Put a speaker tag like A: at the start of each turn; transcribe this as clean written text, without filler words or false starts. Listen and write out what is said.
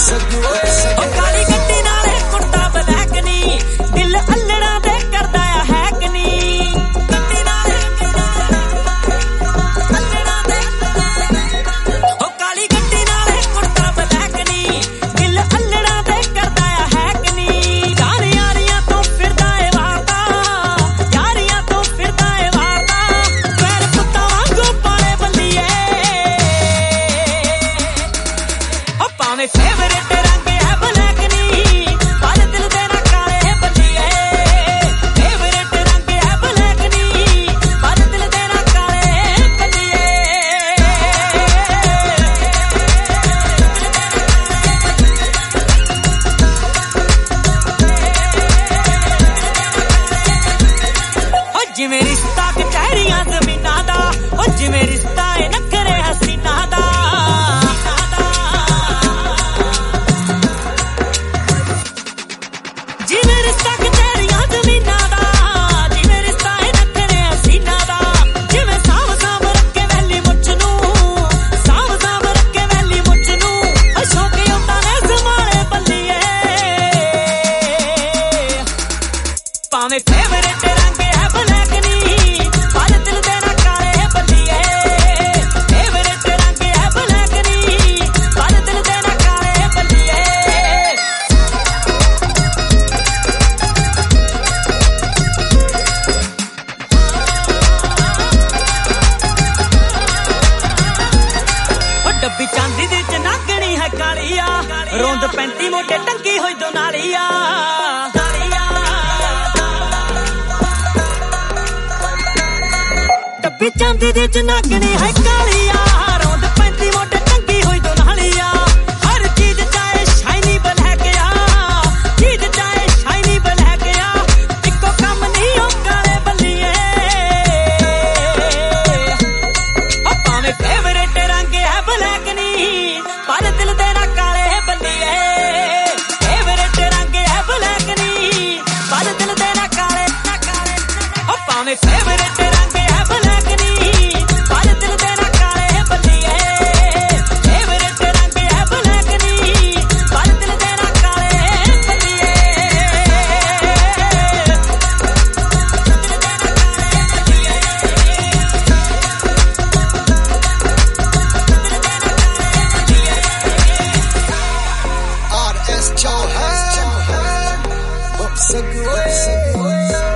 A: काली गड्डी नाले कुर्ता ब्लैक नी दिल अल्लड़ा दे करदा है कि नी गड्डी नाले अल्लड़ा दे ओ काली गड्डी नाले कुर्ता ब्लैक नी दिल अल्लड़ा दे करदा है कि नी यारियां तो फिरदा है वारदा यारियां तो फिरदा है वारदा पैर कुत्ता वांगू पाले बल्लिए ओ पावे फेवरेट जिवें रिश्ता कचहरियां ज़मीनां दा ओ जिवें रिश्ता है नखरे हसीना दा जिवें रिश्ता कचहरियां ज़मीनां दा जिवें रिश्ता है नखरे हसीना दा जिवें साव साव रखे वैली मुछ नूं साव साव रखे वैली मुछ नूं ओ शौक औंदा ने संभाले बल्लिए भावें फेवरेट रंग है ब्लैक नी पर दिल तेरा काले बल्लिए फेवरेट रंग है ब्लैक नी पर दिल तेरा काले बल्लिए ओ डब्बी चांदी दी च नागणी है कालिया रोंद पैंती मोटे टंकी होई दो नालिया डब्बी चांदी दी च नागणी है कालिया रोंद पैंती मोटे टंकी होई दो नालिया हर चीज चाहे शाइनी ब्लैक आ चीज चाहे शाइनी ब्लैक आ इको कम नहीं ओ काले बल्लिए ओ भावें फेवरेट रंग है ब्लैक नी पर दिल तेरा काले बल्लिए फेवरेट रंग है ब्लैक नी पर दिल तेरा काले ओ भावें फेवरेट रंग है ब्लैक नी पर दिल तेरा काले बल्लिए फेवरेट रंग है ब्लैक नी पर दिल तेरा काले बल्लिए
B: RS Chauhan,